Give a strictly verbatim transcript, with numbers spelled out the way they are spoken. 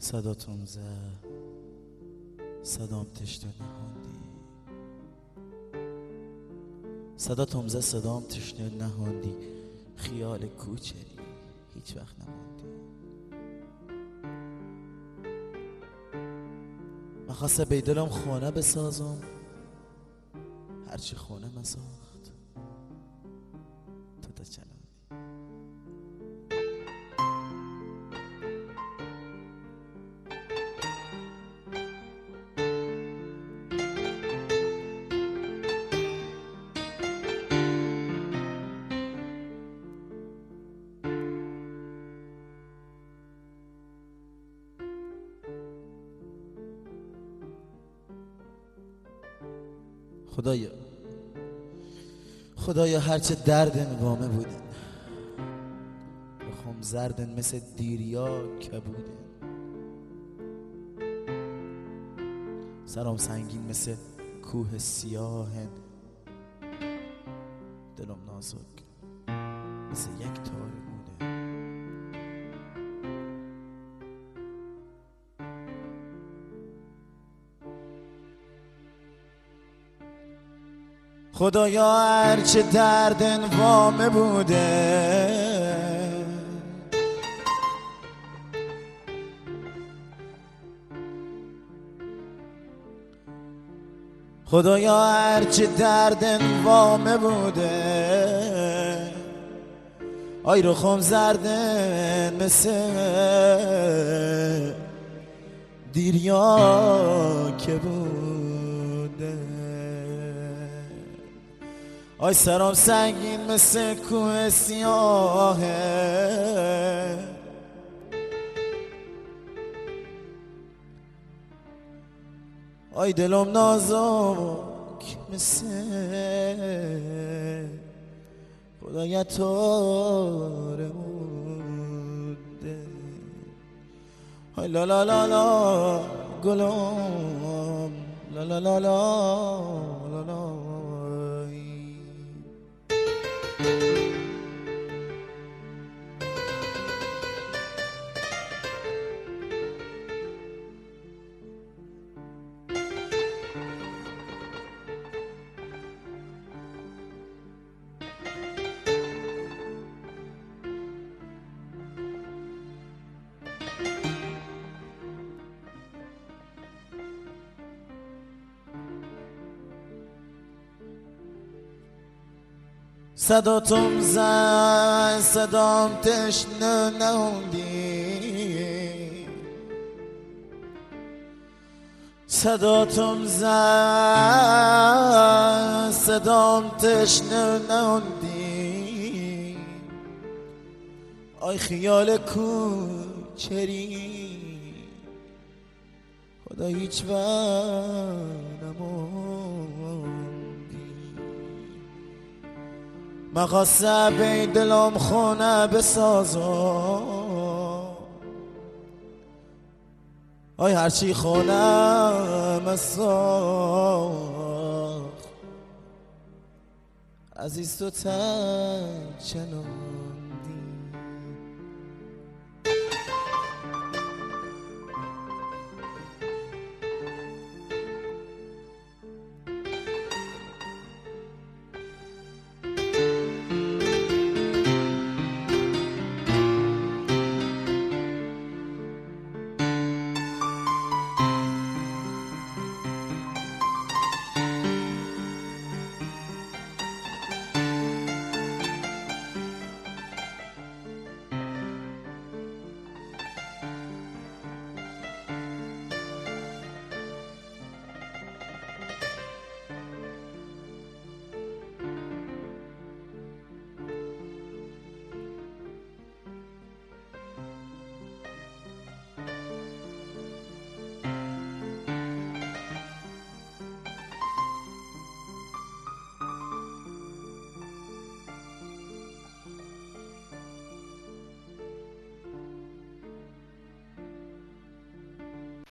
صداتون زد، صدام تشنه نهاندی. صداتون زد، صدام تشنه نهاندی. خیال کوچری هیچ وقت نماندی. من خواسته بیدلم خونه بسازم، هرچی خونه مساخت تو تا چلاندی. خدایا خدایا هرچه دردن وامه بودن، بخوام زردن مثل دیریا کبودن. سرام سنگین مثل کوه سیاهن، دلم نازک مثل یک تار موده. خدایا هرچه دردن وامه بوده، خدایا هرچه دردن وامه بوده. آی رخم زردن مثل دیریا که بوده. آی سرام سنگین مثل کوه سیاهه، آی دلم نازک مثل خدایا تار موده. آی لا لا لا لا گلم، لا لا لا لا لا لا. صداتم زد، صدام تشنه نهوندی. صداتم زد، صدام تشنه نهوندی. آی خیال کوچری خدا هیچ وقت نماندی. من خواسته بی دلم خونه بسازم، آی هرچی خونه مساخت عزیز تو تا چنان.